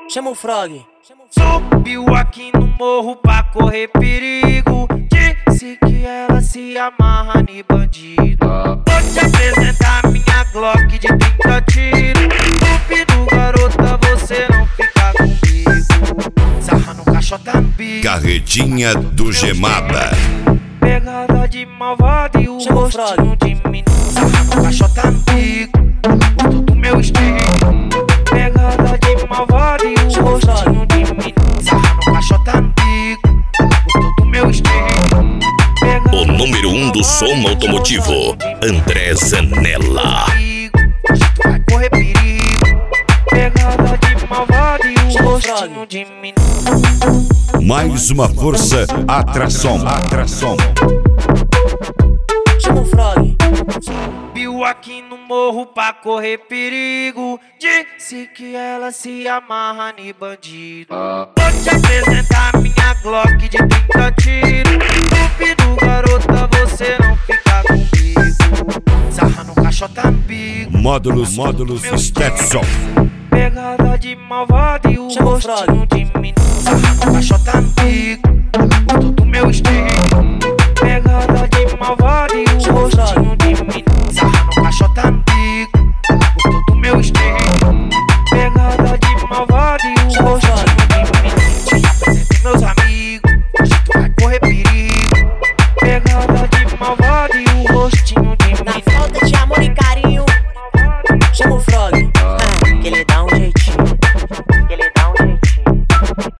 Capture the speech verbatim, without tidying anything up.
Chama o Frog. Subiu aqui no morro pra correr perigo. Disse que ela se amarra em bandido. Vou te apresentar minha Glock de trinta tiros. Duvido, garota, você não fica comigo. Sarra no caixota no bico. Carretinha do Gemada. Pegada de malvado e o Chama o rostinho de menino. Sarra no caixota no bico. Gostou do meu estilo. Pegada de malvado e o Chama o rostinho de menino. Sarra no caixota no bico. Gostou do meu estilo. Pegada O número um do som automotivo, André Zanella. Tu vai correr perigo. Pegada de malvado e o Chama o rostinho Frog. de menino. Mais uma força, atração, atração. Chama o Frog. Subiu aqui no morro pra correr perigo. Disse que ela se amarra em bandido. Vou te apresentar minha Glock de trinta tiros. Duvido, garota, você não fica comigo. Sarra no caixota no bico. Módulos, módulos, Stetson. Pegada de malvado e o Chama o rostinho de menino. Sarra no caixota no bico. Gostou do meu estilo.